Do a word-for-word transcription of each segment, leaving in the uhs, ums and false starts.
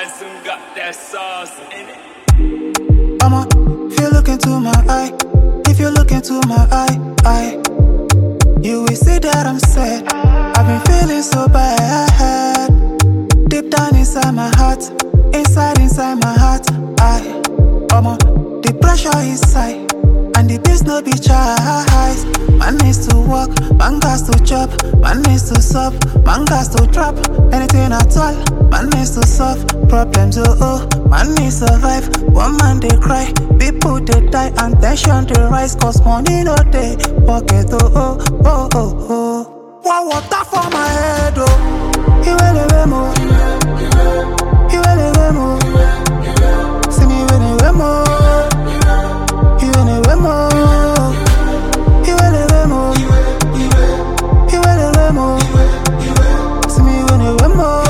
Tyson got that sauce in it. Mama, if you look into my eye, if you look into my eye, eye, you will see that I'm sad. I've been feeling so bad, deep down inside my heart, inside, inside my heart, I, Mama, the pressure is high, and the bills no be choice. Man needs to work, man gas to chop, man needs to sup, man gas to drop, anything at all. Man needs to solve problems, oh oh. Man needs to survive. One man they cry, people they die, and tension they rise, cause money no day pocket, oh oh oh oh oh. What water for my head, oh. You will never move. You will never move. See me when you will move. You will never move. You will never move. You will never move. See me when you will move.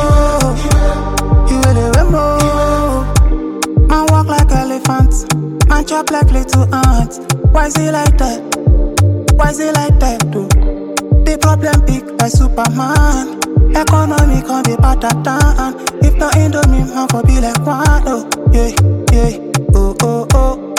Man walk like elephants, man chop like little ants. Why is it like that? Why is it like that, though? The problem big like Superman. Economy can't be patatan. If not Indomie, man for be like one, oh yeah, yeah, oh oh oh.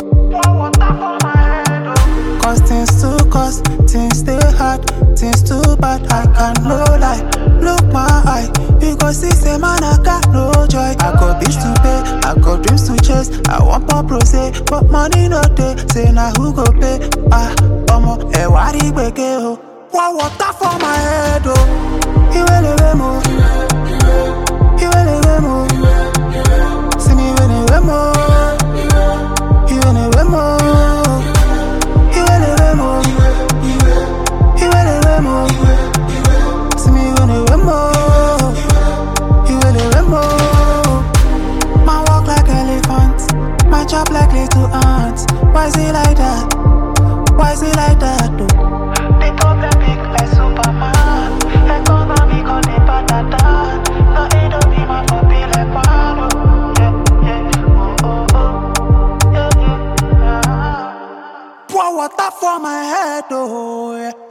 Cause things too cost, things stay hard, things too bad. I can't no lie. Look my eye, you go see say man I got no joy. I got bills to pay, I got dreams to chase. I want pop rose, but money no day. Say now who go pay? Ah, omo, eh wari gbege ho. What water for my head oh? You will never move. You will never move. See me when you will move. You will never move. You will never move. You will never move. See me when you will move. You will never move. Man walk like elephants, man chop like little ants. Why is it like that? Why is it like that though? The problem big like Superman. Economy on the patata. No it don't be my for be like one. Yeah, yeah, oh, oh, oh. Yeah, yeah, yeah. Pour water for my head, oh yeah.